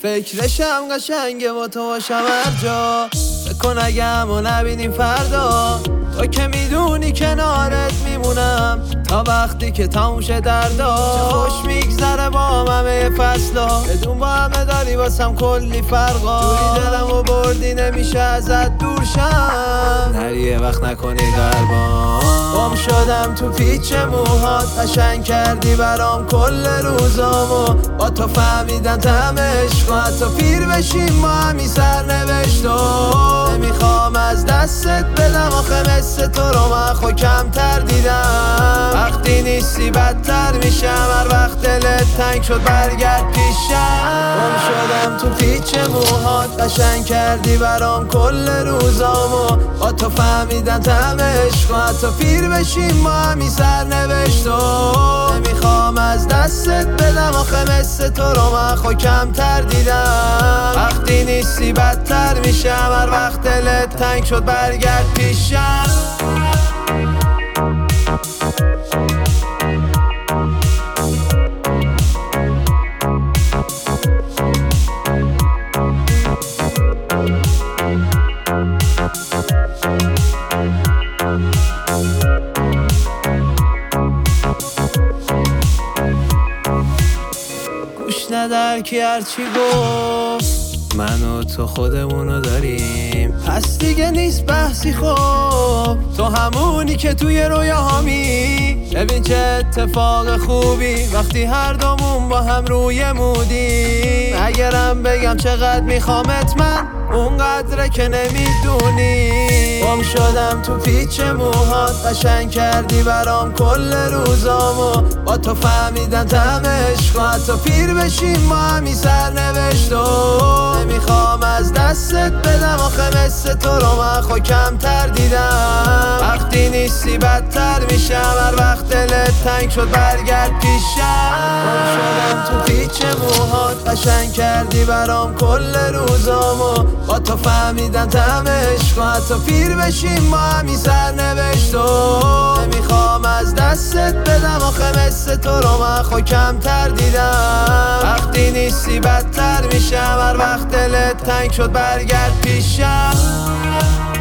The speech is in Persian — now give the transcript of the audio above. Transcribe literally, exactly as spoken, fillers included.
فکرشم قشنگه با تو باشم هر جا. بکن اگه همو نبینیم فردا، تو که میدونی کنارت میمونم تا وقتی که تموم شه دردا. چه خوش میگذره با همه فصلا، بدون با همه داری واسم کلی فرقا. جوری دلمو بردی نمیشه ازت دور شم، نری یه وقت نکنی قلبم. گم شدم تو پیچ موهات، قشنگ کردی برام کل روزامو. با تو فهمیدم طعم عشق و حتی پیر بشیم ما همی سرنوشتو. نمیخوام از دستت بدم آخه مثل تو رو من خو کمتر دیدم. وقتی نیستی بدتر میشم، هر وقت دلت تنگ شد برگرد پیشم. گم شدم تو پیچ موهات، قشنگ کردی برام کل روزامو. با تو فهمیدم طعم عشق و حتی پیر بشیم ما همی سرنوشتو. نمیخوام از دستت بدم آخه مثل تو رو من خو کمتر دیدم. وقتی نیستی بدتر میشم، هر وقت دلت تنگ شد برگرد پیشم. گوش ندار کی هرچی گفت، من و تو خودمونو داریم، پس دیگه نیست بحثی. خوب تو همونی که توی رویاهامی، ببین چه اتفاق خوبی وقتی هر دومون با هم روی مودیم. اگرم بگم چقدر میخوامت من، اونقدره که نمیدونی. گم شدم تو پیچ موهات، قشنگ کردی برام کل روزامو. با تو فهمیدم طعم عشق و حتی پیر بشیم ما همی سرنوشتو. نمیخوام از دستت بدم آخه مثل تو رو من خو کمتر دیدم. وقتی نیستی بدتر میشم، هر وقت دلت تنگ شد برگرد پیشم. گم شدم تو پیچ موهات، قشنگ کردی برام کل روزامو. با تو فهمیدم طعم عشق و حتی پیر بشیم ما همی سرنوشتو. نمیخوام از دستت بدم آخه مثل تو رو من خو کمتر دیدم. وقتی نیستی بدتر میشم، هر وقت دلت تنگ شد برگرد پیشم.